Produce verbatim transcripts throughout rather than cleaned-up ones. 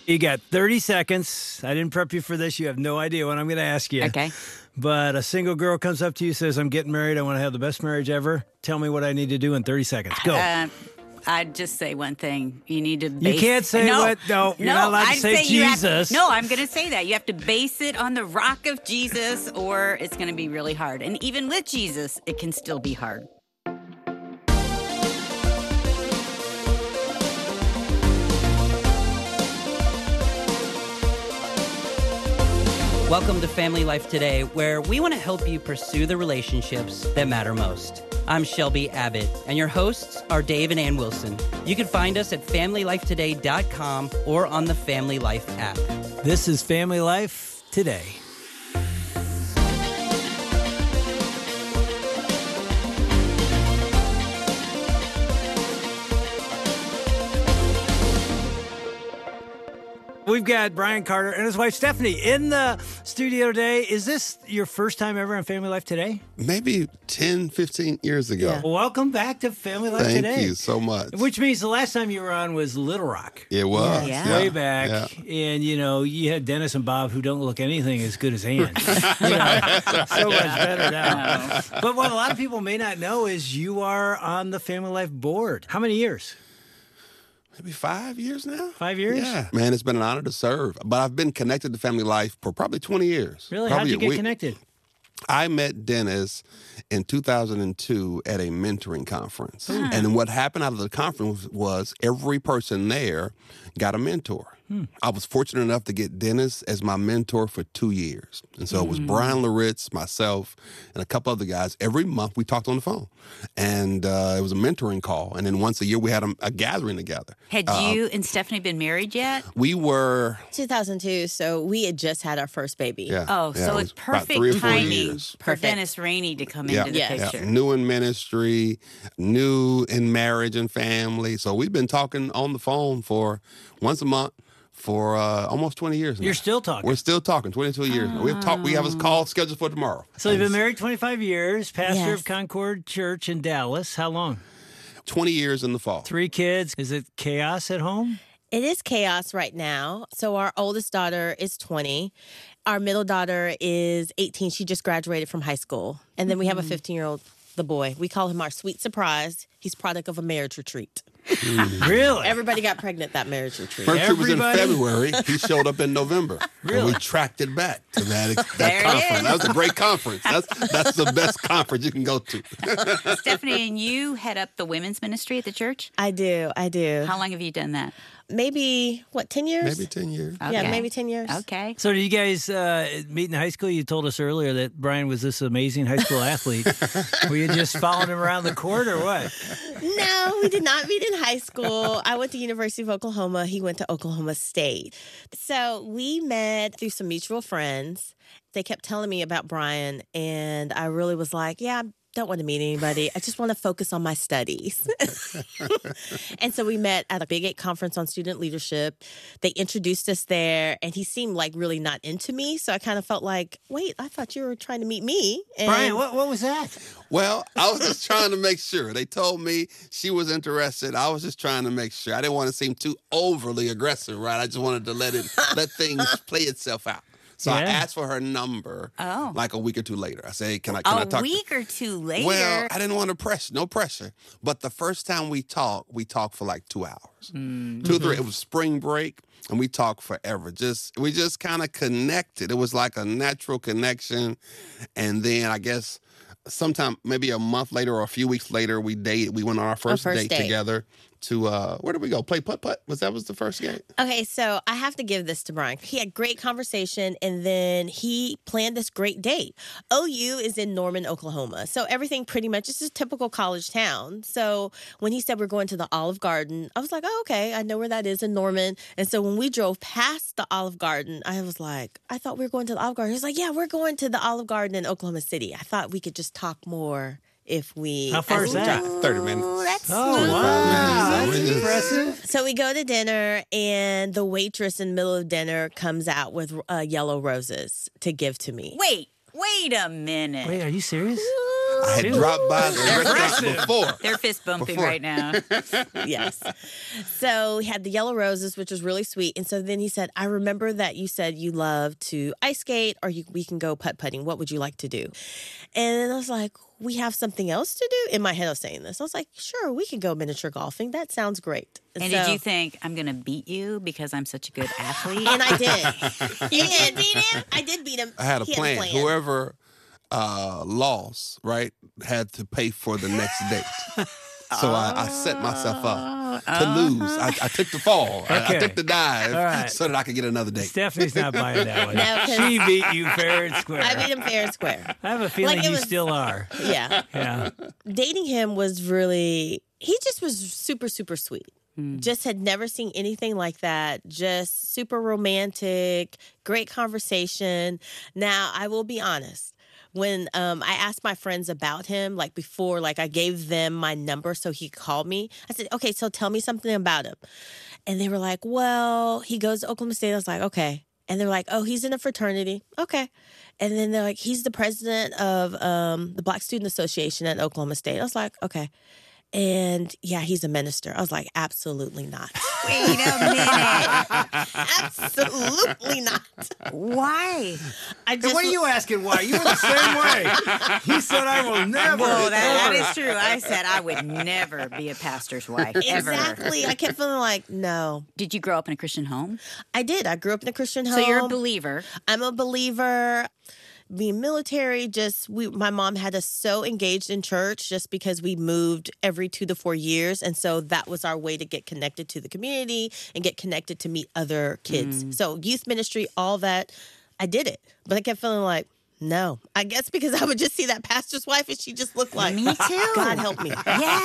You got thirty seconds. I didn't prep you for this. You have no idea what I'm going to ask you. Okay. But a single girl comes up to you, says, I'm getting married. I want to have the best marriage ever. Tell me what I need to do in thirty seconds. Go. Uh, I'd just say one thing. You need to base... You can't say no, what... No, you're no, not allowed to I'd say, say you have- Jesus. no, I'm going to say that. You have to base it on the rock of Jesus, or it's going to be really hard. And even with Jesus, it can still be hard. Welcome to Family Life Today, where we want to help you pursue the relationships that matter most. I'm Shelby Abbott, and your hosts are Dave and Ann Wilson. You can find us at family life today dot com or on the Family Life app. This is Family Life Today. We've got Brian Carter and his wife Stephanie in the studio today. Is this your first time ever on Family Life Today? Maybe ten, fifteen years ago. Yeah. Welcome back to Family Life Thank Today. Thank you so much. Which means the last time you were on was Little Rock. It was. Yeah. Way Yeah. back. Yeah. And, you know, you had Dennis and Bob who don't look anything as good as Ann. You know, so much better now. But what a lot of people may not know is you are on the Family Life board. How many years? Maybe five years now? Five years? Yeah. Man, it's been an honor to serve. But I've been connected to Family Life for probably twenty years. Really? Probably How'd you a get week. connected? I met Dennis in two thousand two at a mentoring conference. And what happened out of the conference was every person there got a mentor. Hmm. I was fortunate enough to get Dennis as my mentor for two years. And so mm. it was Brian Loritz, myself, and a couple other guys. Every month we talked on the phone. And uh, it was a mentoring call. And then once a year we had a, a gathering together. Had uh, you and Stephanie been married yet? We were... two thousand two, so we had just had our first baby. Yeah, Oh, yeah, so it it's was about perfect three or four timing years. for Perfect. Dennis Rainey to come Yeah. into the Yes. picture. Yeah. New in ministry, new in marriage and family. So we've been talking on the phone for once a month for uh, almost twenty years now. You're still talking. We're still talking, twenty-two years. We have talk. We have a call scheduled for tomorrow. So you've been married twenty-five years, pastor Yes. of Concord Church in Dallas. How long? twenty years in the fall. Three kids. Is it chaos at home? It is chaos right now. So our oldest daughter is twenty. Our middle daughter is eighteen. She just graduated from high school. And then we have a fifteen-year-old, the boy. We call him our sweet surprise. He's product of a marriage retreat. Really? Everybody got pregnant that marriage retreat. First trip was in Everybody? February. He showed up in November. Really? And we tracked it back to that, that There it conference. is. That was a great conference. That's that's the best conference you can go to. Stephanie, and you head up the women's ministry at the church. I do. I do. How long have you done that? Maybe, what, ten years? Maybe ten years. Yeah, Okay. maybe ten years. Okay. So did you guys uh, meet in high school? You told us earlier that Brian was this amazing high school athlete. Were you just following him around the court or what? No, we did not meet in high school. I went to University of Oklahoma. He went to Oklahoma State. So we met through some mutual friends. They kept telling me about Brian, and I really was like, yeah, I don't want to meet anybody. I just want to focus on my studies. And so we met at a Big Eight conference on student leadership. They introduced us there, and he seemed like really not into me. So I kind of felt like, wait, I thought you were trying to meet me. And Brian, what, what was that? Well, I was just trying to make sure. They told me she was interested. I was just trying to make sure. I didn't want to seem too overly aggressive, right? I just wanted to let it let things play itself out. So I Yeah. asked for her number Oh. like a week or two later. I said, hey, can I can I A talk week or two later. Well, I didn't want to press, no pressure. But the first time we talked, we talked for like two hours. Mm-hmm. Two or three. It was spring break, and we talked forever. Just we just kind of connected. It was like a natural connection. And then I guess sometime, maybe a month later or a few weeks later, we dated. We went on our first, first date, date. together to, uh, where did we go? Play putt-putt? Was that was the first date? Okay, so I have to give this to Brian. He had great conversation, and then he planned this great date. O U is in Norman, Oklahoma, so everything pretty much is a typical college town. So when he said we're going to the Olive Garden, I was like, oh, okay, I know where that is in Norman. And so when we drove past the Olive Garden, I was like, I thought we were going to the Olive Garden. He was like, yeah, we're going to the Olive Garden in Oklahoma City. I thought we could just talk more if we... How far as is we that? drive. thirty minutes. Ooh, that's Oh, not wow. minutes. That's We just- impressive. So we go to dinner, and the waitress in the middle of dinner comes out with uh, yellow roses to give to me. Wait, wait a minute. Wait, are you serious? I had dropped by the restaurant before. They're fist bumping Before. right now. Yes. So we had the yellow roses, which was really sweet. And so then he said, I remember that you said you love to ice skate or you, we can go putt-putting. What would you like to do? And I was like, we have something else to do? In my head, I was saying this. I was like, sure, we can go miniature golfing. That sounds great. And so, did you think, I'm going to beat you because I'm such a good athlete? And I did. You did beat him? I did beat him. I had a He plan. Whoever uh, lost, right, had to pay for the next date. So I, I set myself up to lose. I, I took the fall. I, I Okay. took the dive All right. so that I could get another date. Stephanie's not buying that one. No, 'cause- She beat you fair and square. I beat him fair and square. I have a feeling Like, it you was- still are. Yeah. Yeah. Dating him was really, he just was super, super sweet. Just had never seen anything like that. Just super romantic, great conversation. Now, I will be honest. When um, I asked my friends about him, like before, like I gave them my number so he called me. I said, okay, so tell me something about him. And they were like, well, he goes to Oklahoma State. I was like, okay. And they're like, oh, he's in a fraternity. Okay. And then they're like, he's the president of um, the Black Student Association at Oklahoma State. I was like, okay. And yeah, he's a minister. I was like, absolutely not. Wait a minute. Absolutely not. Why? I And just what are you asking why? You were the same way. He said, I will never. Well, that, that ever." is true. I said I would never be a pastor's wife, ever. Exactly. I kept feeling like, no. Did you grow up in a Christian home? I did. I grew up in a Christian home. So you're a believer. I'm a believer. Being military, just we. My mom had us so engaged in church just because we moved every two to four years, and so that was our way to get connected to the community and get connected to meet other kids. Mm. So youth ministry, all that, I did it, but I kept feeling like, no. I guess because I would just see that pastor's wife, and she just looked like Me too. God help me.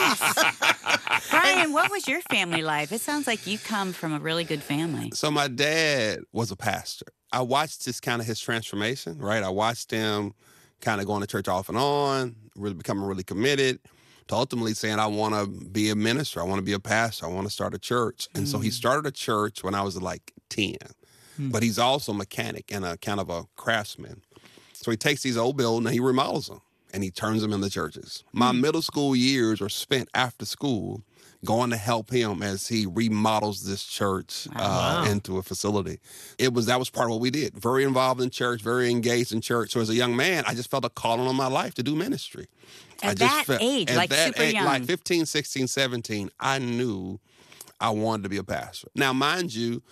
Yes. Brian, what was your family life? It sounds like you come from a really good family. So my dad was a pastor. I watched his kind of his transformation, right? I watched him kind of going to church off and on, really becoming really committed, to ultimately saying, I want to be a minister. I want to be a pastor. I want to start a church. And so he started a church when I was like ten. But he's also a mechanic and a kind of a craftsman. So he takes these old buildings and he remodels them and he turns them into churches. My middle school years are spent after school going to help him as he remodels this church uh, into a facility. It was that was part of what we did. Very involved in church, very engaged in church. So as a young man, I just felt a calling on my life to do ministry. At I just that age, at like that super age, young. like fifteen, sixteen, seventeen, I knew I wanted to be a pastor. Now, mind you,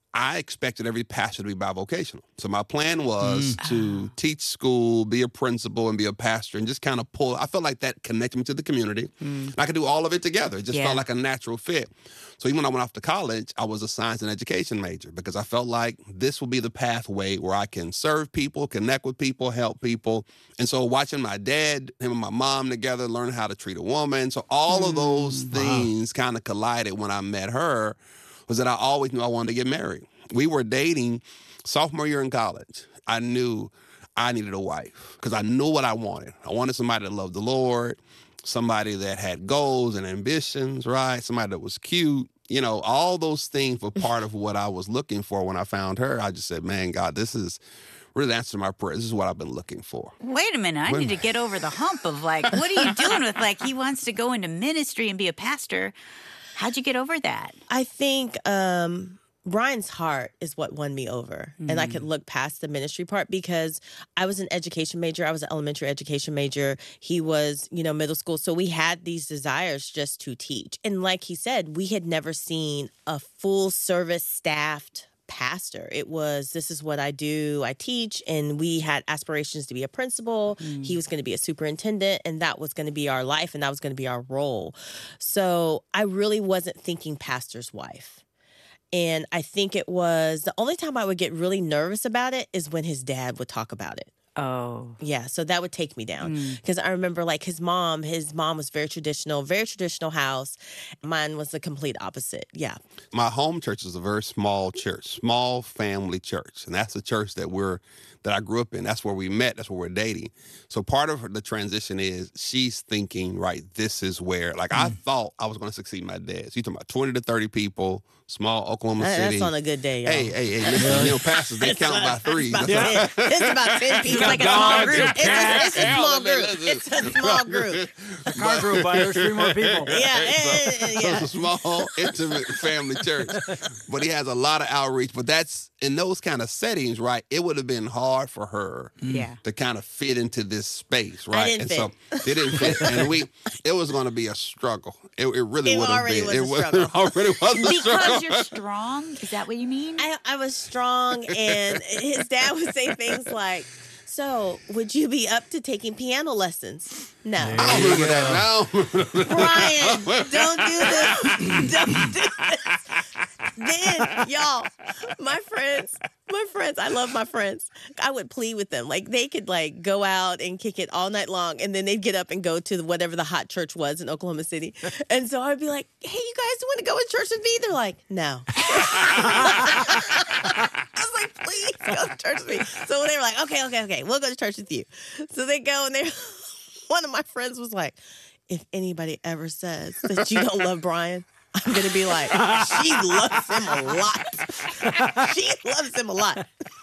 I expected every pastor to be bivocational. So my plan was Mm. to teach school, be a principal, and be a pastor, and just kind of pull. I felt like that connected me to the community. And I could do all of it together. It just Yeah. felt like a natural fit. So even when I went off to college, I was a science and education major because I felt like this will be the pathway where I can serve people, connect with people, help people. And so watching my dad, him and my mom together, learn how to treat a woman. So all of those things kind of collided when I met her. Was that I always knew I wanted to get married. We were dating sophomore year in college. I knew I needed a wife because I knew what I wanted. I wanted somebody that loved the Lord, somebody that had goals and ambitions, right? Somebody that was cute. You know, all those things were part of what I was looking for when I found her. I just said, man, God, this is really the answer to my prayer. This is what I've been looking for. Wait a minute. I need to get over the hump of like, what are you doing with like he wants to go into ministry and be a pastor? How'd you get over that? I think um, Brian's heart is what won me over. Mm. And I could look past the ministry part because I was an education major. I was an elementary education major. He was, you know, middle school. So we had these desires just to teach. And like he said, we had never seen a full service staffed pastor. It was, this is what I do. I teach. And we had aspirations to be a principal. Mm. He was going to be a superintendent. And that was going to be our life. And that was going to be our role. So I really wasn't thinking pastor's wife. And I think it was the only time I would get really nervous about it is when his dad would talk about it. Oh. Yeah, so that would take me down. Because mm. I remember like his mom, his mom was very traditional, very traditional house. Mine was the complete opposite. Yeah. My home church is a very small church, small family church. And that's the church that we're that I grew up in. That's where we met. That's where we're dating. So part of the transition is she's thinking, right, this is where, like, mm. I thought I was going to succeed my dad. So you're talking about twenty to thirty people, small Oklahoma that, City. That's on a good day, y'all. Hey, hey, hey, listen, you know, pastors, they count by three. It's about, yeah. ten. It's about ten people. like a small group. It's a, it's a small group. It's a small group. A car drove by. There's three more people. Yeah, yeah, So yeah. it's a small, intimate family church. But he has a lot of outreach. But that's, in those kind of settings, right, it would have been hard for her Yeah. to kind of fit into this space, right? didn't and so it didn't fit. And we, it was going to be a struggle. It, it really It would have already been. was a it was, struggle. it already was a struggle. Because you're strong? Is that what you mean? I, I was strong, and his dad would say things like, so, would you be up to taking piano lessons? No. I don't remember that now. Brian, don't do this. Don't do this. Then, y'all, my friends, my friends, I love my friends. I would plead with them. Like, they could, like, go out and kick it all night long, and then they'd get up and go to whatever the hot church was in Oklahoma City. And so I'd be like, hey, you guys want to go to church with me? They're like, no. I was like, please go to church with me. So they were like, okay, okay, okay, we'll go to church with you. So they go, and they, one of my friends was like, if anybody ever says that you don't love Brian, I'm going to be like, she loves him a lot. She loves him a lot.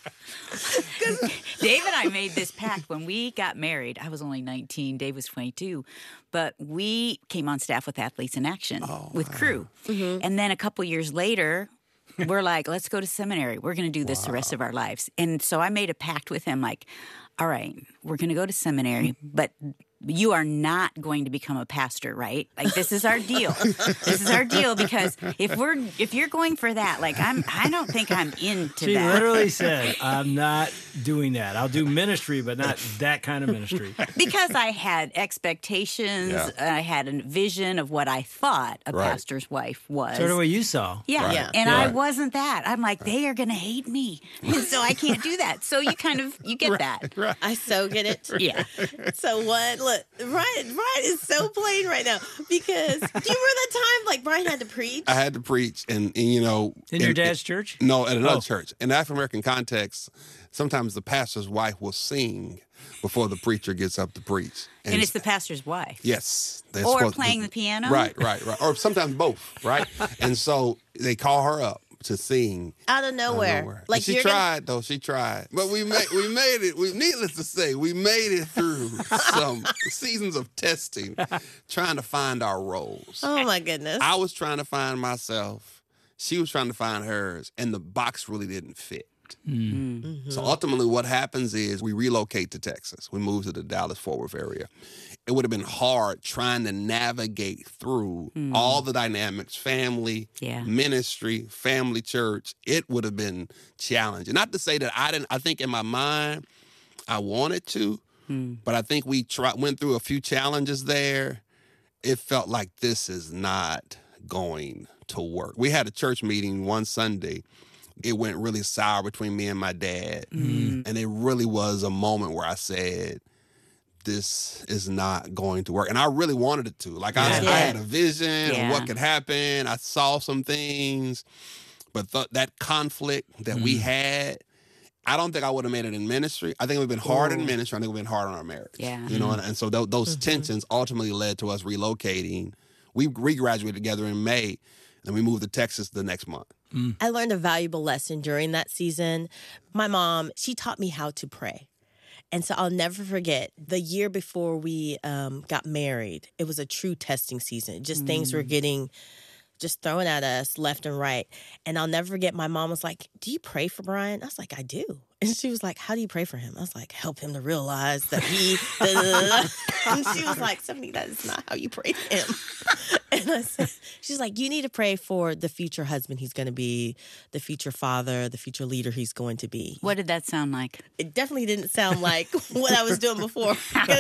Dave and I made this pact when we got married. I was only nineteen. Dave was twenty-two. But we came on staff with Athletes in Action Oh, with Crew. Mm-hmm. And then a couple years later, we're like, let's go to seminary. We're going to do this wow. the rest of our lives. And so I made a pact with him like, all right, we're going to go to seminary, but you are not going to become a pastor, right? Like, this is our deal. This is our deal, because if we're if you're going for that, like, I'm I don't think I'm into she that. She literally said, I'm not doing that. I'll do ministry, but not that kind of ministry. Because I had expectations. Yeah. I had a vision of what I thought a right. pastor's wife was. Sort of what you saw. Yeah. Right. yeah. And yeah. I wasn't that. I'm like, they are going to hate me. And so I can't do that. So you kind of, you get right. that. Right. I so get it. Yeah. So what? Look, Brian, Brian is so plain right now, because do you remember that time like Brian had to preach? I had to preach, and, and you know, in your dad's church? No, at another Oh. church. In the African American context, sometimes the pastor's wife will sing before the preacher gets up to preach, And it's the pastor's wife. yes, they're Or supposed- playing the piano. Right, right, right, or sometimes both, right. And so they call her up to sing. Out of out of nowhere. nowhere. Like And she you're tried though. She tried, but we made we made it. We needless to say, we made it through some seasons of testing, trying to find our roles. Gonna, oh my goodness. I was trying to find myself. She was trying to find hers, and the box really didn't fit. Mm-hmm. So ultimately, what happens is we relocate to Texas. We move to the Dallas-Fort Worth area. It would have been hard trying to navigate through Mm. all the dynamics, family, Yeah. ministry, family church. It would have been challenging. Not to say that I didn't, I think in my mind, I wanted to, Mm. but I think we try, went through a few challenges there. It felt like this is not going to work. We had a church meeting one Sunday. It went really sour between me and my dad. Mm. And it really was a moment where I said, this is not going to work. And I really wanted it to. Like, I, Yeah. I had a vision Yeah. of what could happen. I saw some things. But th- that conflict that we had, I don't think I would have made it in ministry. I think it would have been hard in ministry. I think it would have been hard on our marriage. Yeah. You know, and, and so th- those tensions ultimately led to us relocating. We re-graduated together in May, and we moved to Texas the next month. I learned a valuable lesson during that season. My mom, she taught me how to pray. And so I'll never forget the year before we um, got married. It was a true testing season. Just mm. things were getting just thrown at us left and right. And I'll never forget, my mom was like, do you pray for Brian? I was like, I do. And she was like, how do you pray for him? I was like, help him to realize that he... da, da, da, da. And she was like, Stephanie, that is not how you pray for him. And I said, she's like, you need to pray for the future husband he's going to be, the future father, the future leader he's going to be. What did that sound like? It definitely didn't sound like what I was doing before.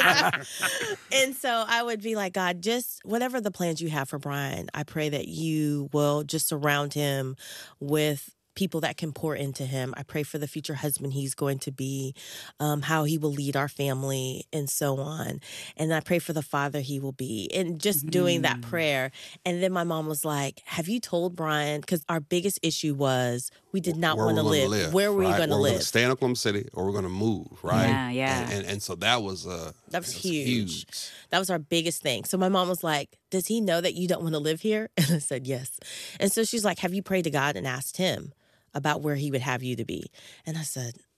And so I would be like, God, just whatever the plans you have for Brian, I pray that you will just surround him with people that can pour into him. I pray for the future husband he's going to be, um, how he will lead our family, and so on. And I pray for the father he will be. And just mm-hmm. doing that prayer. And then my mom was like, have you told Brian? Because our biggest issue was we did not want to live. live. Where were right? we going to live? Gonna stay in Oklahoma City, or we're going to move, right? Yeah, yeah. And, and, and so that was uh, that was, was huge. huge. That was our biggest thing. So my mom was like, does he know that you don't want to live here? And I said, yes. And so she's like, have you prayed to God and asked him about where he would have you to be? And I said,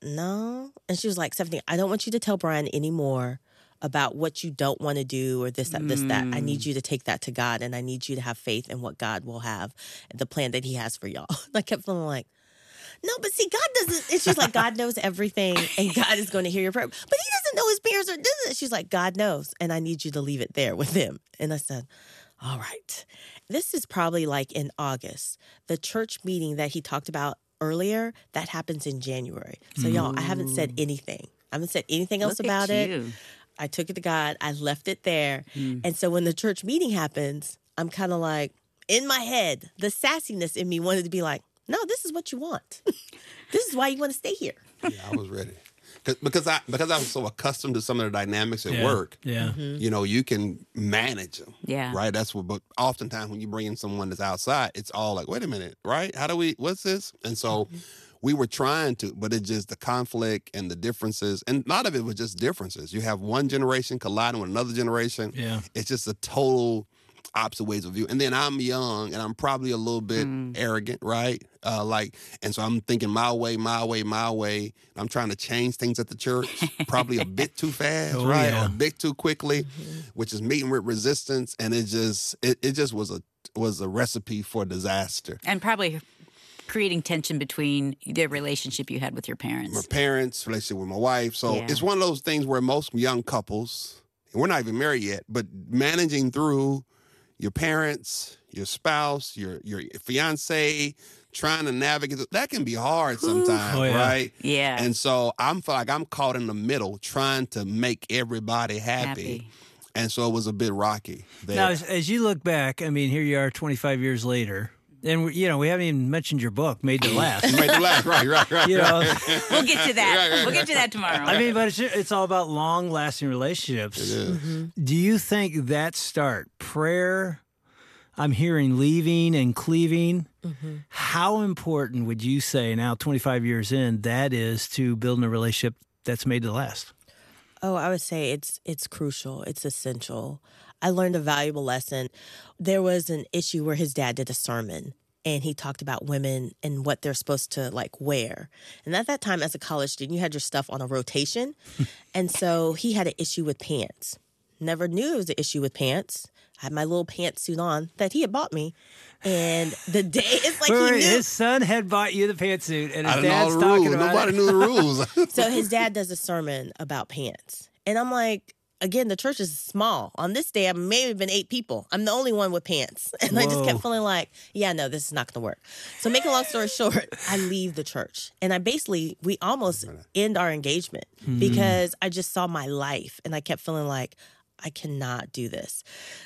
no. And she was like, Stephanie, I don't want you to tell Brian anymore about what you don't want to do or this, that, mm. this, that. I need you to take that to God, and I need you to have faith in what God will have, the plan that he has for y'all. And I kept feeling like, no, but see, God doesn't. And she's like, God knows everything, and God is going to hear your prayer. But he doesn't know his parents are doing it. She's like, God knows, and I need you to leave it there with him. And I said, all right. This is probably like in August. The church meeting that he talked about earlier, that happens in January. So, mm. y'all, I haven't said anything. I haven't said anything else Look about at it. you. I took it to God. I left it there. Mm. And so when the church meeting happens, I'm kind of like, in my head, the sassiness in me wanted to be like, no, this is what you want. This is why you want to stay here. Yeah, I was ready. Because I because I was so accustomed to some of the dynamics at yeah. work. Yeah. Mm-hmm. You know, you can manage them. Yeah. Right? That's what, but oftentimes when you bring in someone that's outside, it's all like, wait a minute, right? How do we, what's this? And so mm-hmm. we were trying to, but it just, the conflict and the differences, and a lot of it was just differences. You have one generation colliding with another generation. Yeah. It's just a total opposite ways of view. And then I'm young and I'm probably a little bit mm. arrogant, right? Uh, like, and so I'm thinking my way, my way, my way. I'm trying to change things at the church, probably a bit too fast, oh, right? Yeah. Or a bit too quickly, mm-hmm. which is meeting with resistance. And it just, it, it just was a, was a recipe for disaster. And probably creating tension between the relationship you had with your parents. My parents, relationship with my wife. So yeah. it's one of those things where most young couples, and we're not even married yet, but managing through your parents, your spouse, your your fiance, trying to navigate, that can be hard sometimes, oh, yeah. right? Yeah. And so I'm feel like I'm caught in the middle trying to make everybody happy. Happy. And so it was a bit rocky there. Now, as, as you look back, I mean, here you are twenty-five years later. And, we, you know, we haven't even mentioned your book, Made to Last. Made to Last, right, right, right. You know, we'll get to that. Right, right, we'll get to that tomorrow. I mean, but it's, it's all about long-lasting relationships. It is. Mm-hmm. Do you think that start, prayer, I'm hearing leaving and cleaving, mm-hmm. how important would you say now, twenty-five years in, that is to building a relationship that's made to last? Oh, I would say it's it's crucial. It's essential. I learned a valuable lesson. There was an issue where his dad did a sermon, and he talked about women and what they're supposed to, like, wear. And at that time, as a college student, you had your stuff on a rotation. And so he had an issue with pants. Never knew it was an issue with pants. I had my little pantsuit on that he had bought me. And the day, it's like Wait, he knew. His son had bought you the pantsuit, and his I didn't know dad's the talking rules. about Nobody it. knew the rules. So his dad does a sermon about pants. And I'm like, again, the church is small. On this day, I may have been eight people. I'm the only one with pants. And Whoa. I just kept feeling like, yeah, no, this is not going to work. So making a long story short, I leave the church. And I basically, we almost end our engagement mm. because I just saw my life. And I kept feeling like, I cannot do this.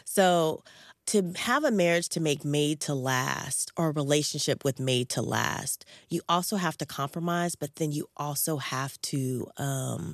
So to have a marriage to make made to last, or a relationship with made to last, you also have to compromise, but then you also have to, um,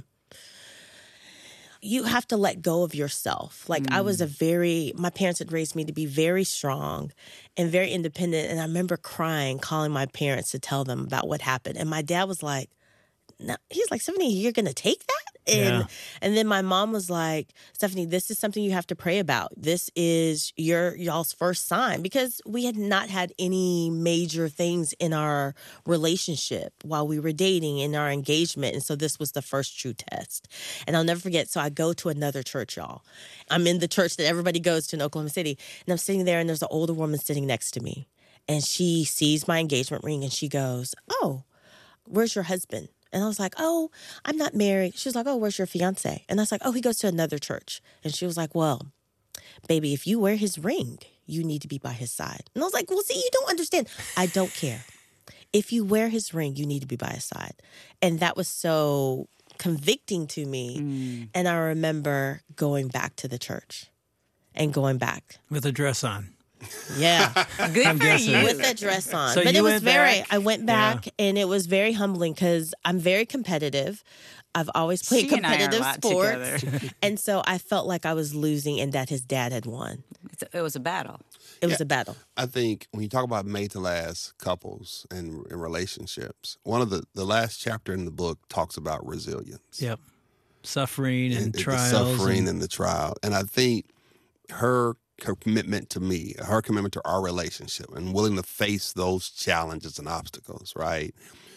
you have to let go of yourself. Like mm. I was a very, my parents had raised me to be very strong and very independent. And I remember crying, calling my parents to tell them about what happened. And my dad was like, no, he's like, Stephanie, you're going to take that? And yeah. and then my mom was like, Stephanie, this is something you have to pray about. This is your y'all's first sign, because we had not had any major things in our relationship while we were dating, in our engagement. And so this was the first true test. And I'll never forget. So I go to another church, y'all. I'm in the church that everybody goes to in Oklahoma City. And I'm sitting there, and there's an older woman sitting next to me. And she sees my engagement ring, and she goes, oh, where's your husband? And I was like, oh, I'm not married. She was like, oh, where's your fiance? And I was like, oh, he goes to another church. And she was like, well, baby, if you wear his ring, you need to be by his side. And I was like, well, see, you don't understand. I don't care. If you wear his ring, you need to be by his side. And that was so convicting to me. Mm. And I remember going back to the church and going back. With a dress on. Yeah. Good I'm for guessing. you. With that dress on. So but you it was went very, back? I went back Yeah. and it was very humbling because I'm very competitive. I've always played She and I are a competitive lot sports. together. And so I felt like I was losing and that his dad had won. It's a- It was a battle. It was Yeah. a battle. I think when you talk about made to last couples and, and relationships, one of the, the last chapter in the book talks about resilience. Yep. Suffering and, and the trials. suffering and- and the trial. And I think her her commitment to me, her commitment to our relationship, and willing to face those challenges and obstacles, right?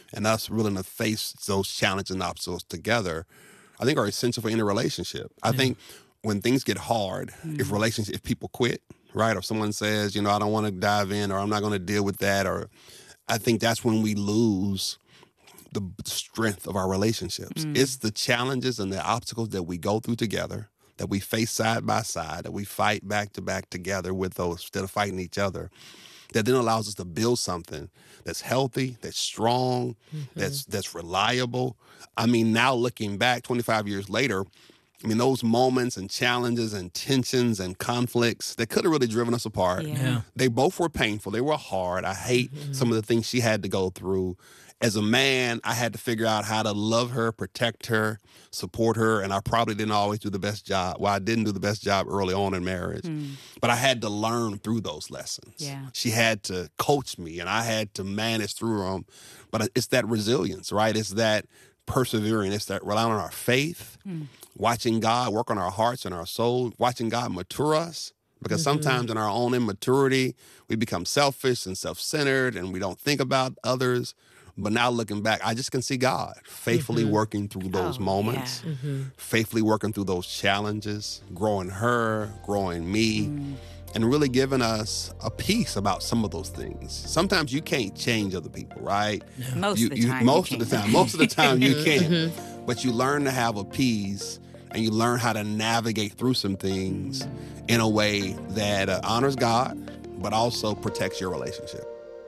and us willing to face those challenges and obstacles together, I think are essential for any relationship. I yeah. think when things get hard, mm. if relationship, if people quit, right, or someone says, you know, I don't want to dive in, or I'm not going to deal with that, or I think that's when we lose the strength of our relationships. Mm. It's the challenges and the obstacles that we go through together, that we face side by side, that we fight back to back together with those instead of fighting each other, that then allows us to build something that's healthy, that's strong, mm-hmm. that's that's reliable. I mean, now looking back twenty-five years later, I mean, those moments and challenges and tensions and conflicts that could have really driven us apart. Yeah. Yeah. They both were painful. They were hard. I hate mm-hmm. some of the things she had to go through. As a man, I had to figure out how to love her, protect her, support her, and I probably didn't always do the best job. Well, I didn't do the best job early on in marriage, mm. but I had to learn through those lessons. Yeah. She had to coach me, and I had to manage through them. But it's that resilience, right? It's that persevering. It's that relying on our faith, mm. watching God work on our hearts and our souls, watching God mature us. Because mm-hmm. sometimes in our own immaturity, we become selfish and self-centered, and we don't think about others. But now looking back, I just can see God faithfully mm-hmm. working through those oh, moments, yeah. mm-hmm. faithfully working through those challenges, growing her, growing me, mm. and really giving us a peace about some of those things. Sometimes you can't change other people, right? No. Most you, of the you, time. Most you of the can't. time. Most of the time you can. mm-hmm. But you learn to have a peace, and you learn how to navigate through some things mm. in a way that uh, honors God, but also protects your relationship.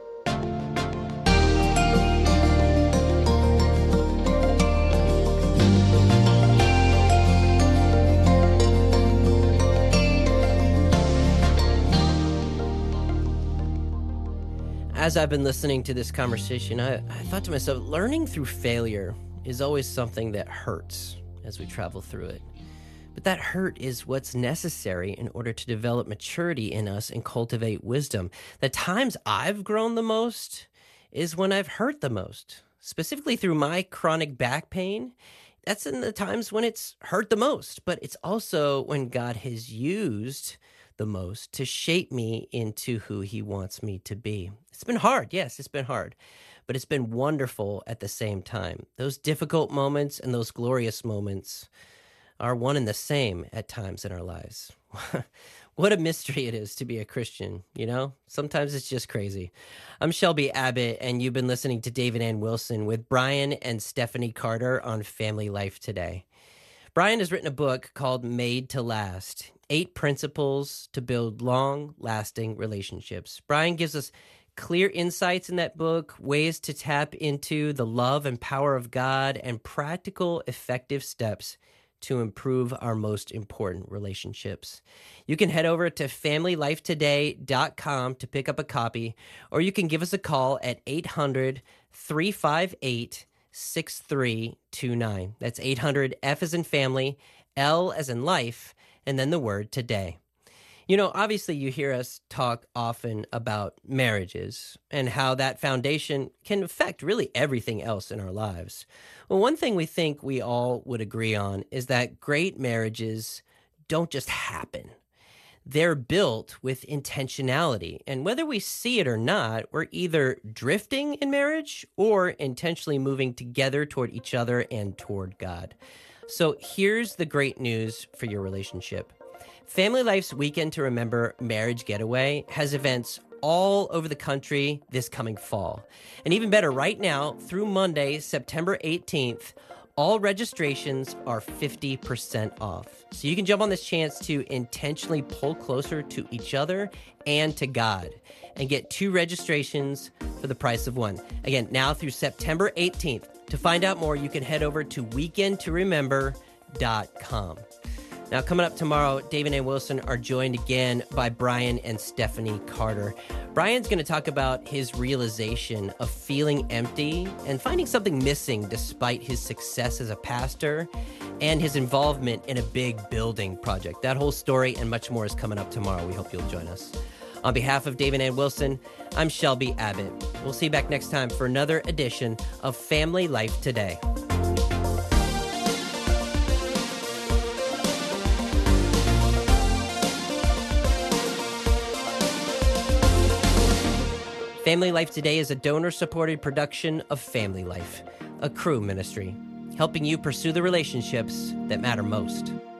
As I've been listening to this conversation, I, I thought to myself, learning through failure is always something that hurts as we travel through it. But that hurt is what's necessary in order to develop maturity in us and cultivate wisdom. The times I've grown the most is when I've hurt the most, specifically through my chronic back pain. That's in the times when it's hurt the most, but it's also when God has used the most to shape me into who he wants me to be. It's been hard. Yes, it's been hard, but it's been wonderful at the same time. Those difficult moments and those glorious moments are one and the same at times in our lives. What a mystery it is to be a Christian, you know? Sometimes it's just crazy. I'm Shelby Abbott, and you've been listening to Dave and Ann Wilson with Brian and Stephanie Carter on Family Life Today. Brian has written a book called Made to Last, Eight Principles to Build Long-Lasting Relationships. Brian gives us clear insights in that book, ways to tap into the love and power of God, and practical, effective steps to improve our most important relationships. You can head over to family life today dot com to pick up a copy, or you can give us a call at eight hundred, three five eight, six three two nine. That's eight hundred, F as in family, L as in life, and then the word today. You know, obviously you hear us talk often about marriages and how that foundation can affect really everything else in our lives. Well, one thing we think we all would agree on is that great marriages don't just happen. They're built with intentionality. And whether we see it or not, we're either drifting in marriage or intentionally moving together toward each other and toward God. So here's the great news for your relationship. Family Life's Weekend to Remember Marriage Getaway has events all over the country this coming fall. And even better, right now, through Monday, September eighteenth, all registrations are fifty percent off. So you can jump on this chance to intentionally pull closer to each other and to God and get two registrations for the price of one. Again, now through September eighteenth. To find out more, you can head over to weekend to remember dot com. Now, coming up tomorrow, Dave and Ann Wilson are joined again by Brian and Stephanie Carter. Brian's going to talk about his realization of feeling empty and finding something missing despite his success as a pastor and his involvement in a big building project. That whole story and much more is coming up tomorrow. We hope you'll join us. On behalf of Dave and Ann Wilson, I'm Shelby Abbott. We'll see you back next time for another edition of Family Life Today. Family Life Today is a donor-supported production of Family Life, a Cru ministry, helping you pursue the relationships that matter most.